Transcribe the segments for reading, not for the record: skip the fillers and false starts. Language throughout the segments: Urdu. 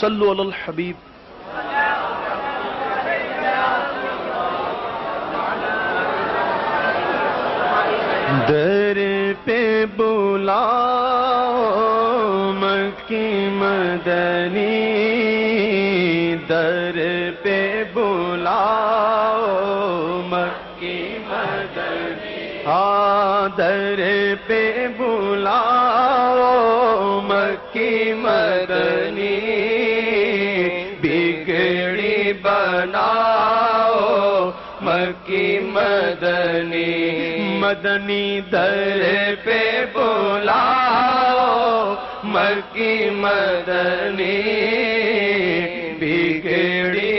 صلو علی الحبیب. در پہ بلاؤ مکی مدنی، در پہ بلاؤ مکی مدنی، ہاں در پہ بلاؤ مکی مدنی، بگڑی بناؤ مکی مدنی، مدنی در پہ بلاؤ مکی مدنی، بگڑی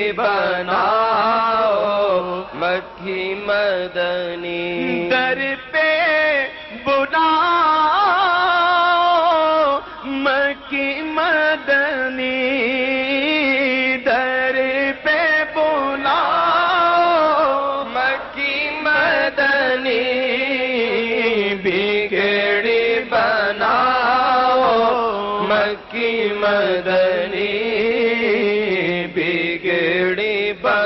بناؤ مکی مدنی، در پہ بلاؤ مکی مدنی، در پہ بلاؤ مکی مدنی، بگڑی بناؤ مکی مدنی، بگڑی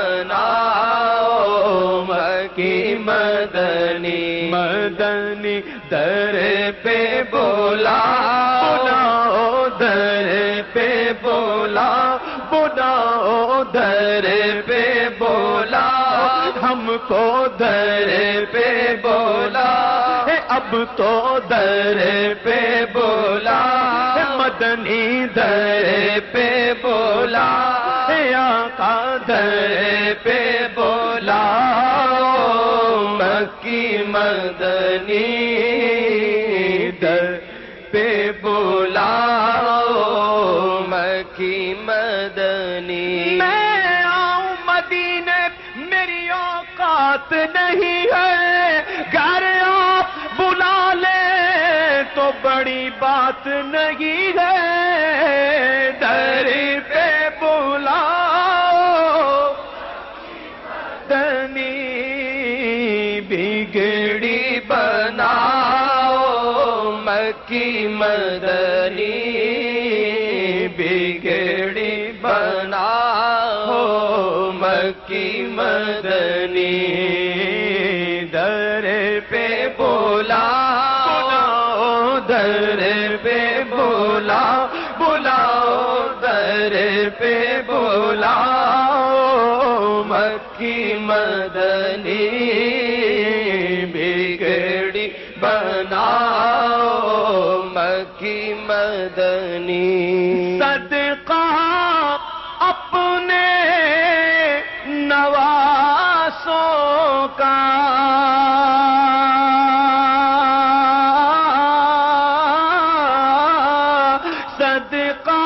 بناؤ مکی مدنی، مدنی در پہ بلاؤ در پہ بلاؤ بلاؤ در پہ بلاؤ ہم کو در پہ بولا، اب تو در پہ بولا، مدنی در پہ بولا، آقا در پہ بولا مکی مدنی، در پہ بولا مکی مدنی، میں آؤں مدینے میری اوقات نہیں ہے، گھر آپ بلا لے تو بڑی بات نہیں ہے، در پہ بلاؤ مدنی، بگڑی بناؤ مکی مدنی، بگڑی بناؤ مکی مدنی، در پہ بلاؤ در پہ بلاؤ بلاؤ در پہ بلاؤ مکی مدنی، بگڑی بناؤ مکی مدنی، صدقہ اپنے نواسوں کا، صدقہ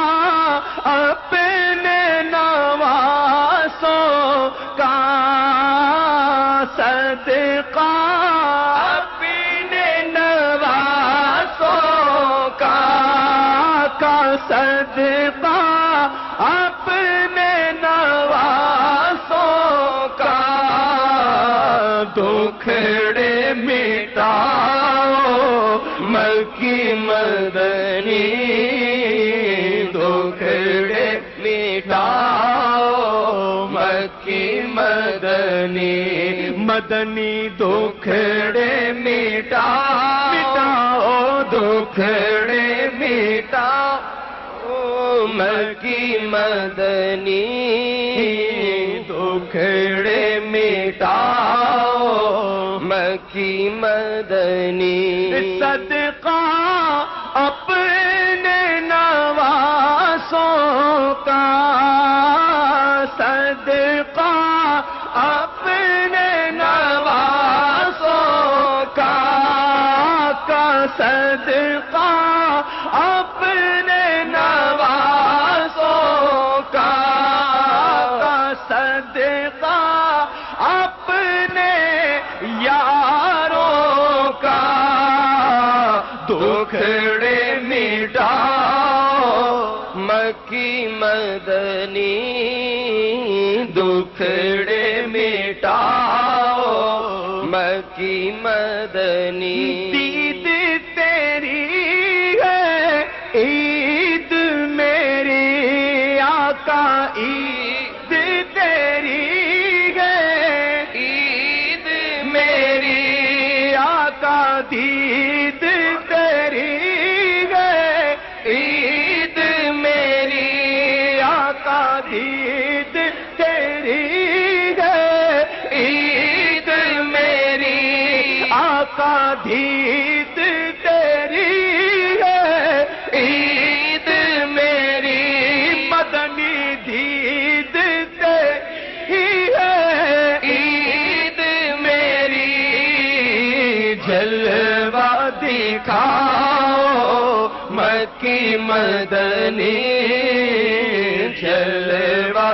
اپنے نواسوں کا، صدقہ اپنے نواسوں کا، صدقہ اپنے نواسوں کا، دکھڑے مٹاؤ مکی مدنی، دکھڑے مٹاؤ مکی مدنی، مدنی دکھڑے مٹاؤ دکھڑے مٹاؤ مکی مدنی، دکھڑے مٹاؤ مکی مدنی، صدقہ اپنے نواسوں کا، صدقہ اپنے نواسوں کا، صدقہ اپنے نواسوں کا، صدقہ اپنے یاروں کا، دکھڑے مٹاؤ مکی مدنی، دکھڑے مٹاؤ مکی مدنی، دید تیری ہے عید میری آقا عید تیری ہے، عید میری آقا دید تیری ہے، عید میری آقا دید تیری ہے، عید میری آقا دید تیری ہے، عید میری مدنی دید تیری ہے، عید میری جلوہ دکھاؤ مکی مدنی، جلوہ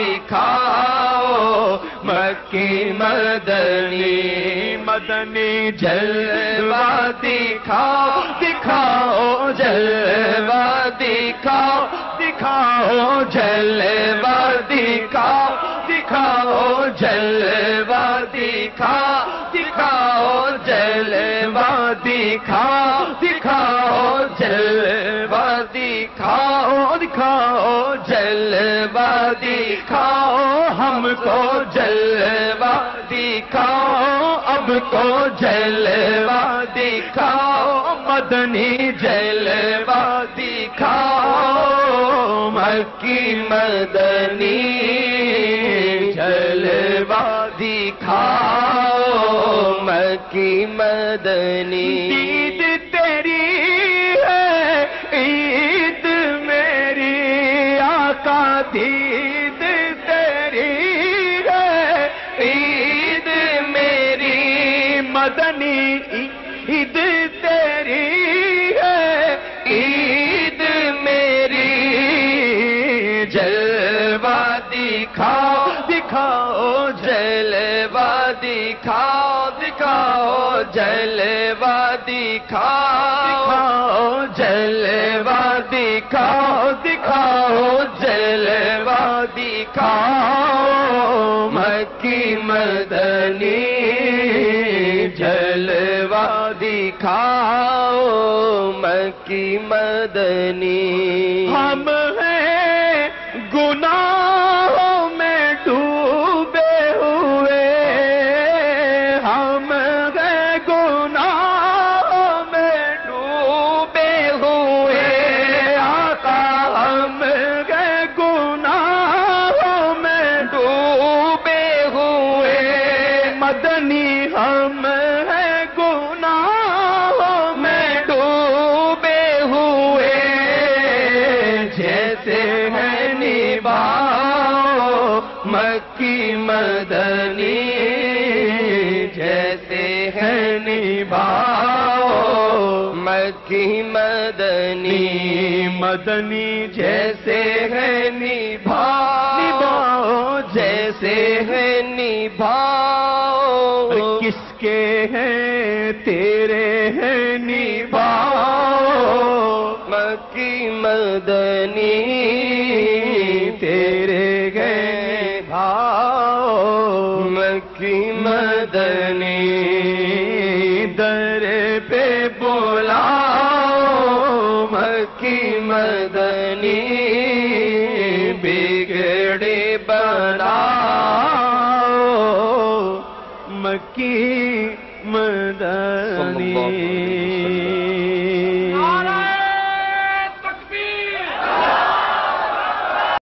دکھاؤ مکی مدنی، مدنی جلوہ دکھاؤ دکھاؤ جلوہ دکھاؤ دکھاؤ جلوہ دکھاؤ دکھاؤ جلوہ دکھاؤ دکھاؤ جلوہ دکھاؤ دکھاؤ جلوہ دکھاؤ دکھاؤ جلوہ دکھاؤ، ہم کو جلوہ دکھاؤ، اب کو جلوہ دکھاؤ، مدنی جلوہ دکھاؤ مکی مدنی جلوہ دکھاؤ مکی مدنی، دید تیری ہے عید میری آقا دید تیری ہے، عید میری مدنی عید تیری ہے، عید میری جلوہ دکھاؤ دکھاؤ جلوہ دکھاؤ دکھاؤ جلوہ دکھاؤ جلوہ دکھاؤ دکھاؤ جلوہ دکھاؤ مکی مدنی جلوہ دکھاؤ مکی مدنی، ہم ہیں گناہوں میں ڈوبے ہوئے، ہم ہیں گناہوں میں ڈوبے ہوئے، آقا ہم ہیں گناہوں میں ڈوبے ہوئے، مدنی ہم ہیں گناہوں میں ڈوبے ہوئے، جیسے ہے نبھاؤ مکی مدنی، جیسے ہے نبھاؤ مکی مدنی، مدنی جیسے ہے نبھاؤ جیسے ہے نبھاؤ، کس کے ہیں تیرے ہیں نبھاؤ مکی مدنی، تیرے گئے بھاؤ مکی مدنی، در پہ بلاؤ مکی مدنی، بگڑے بناؤ مکی مدنی۔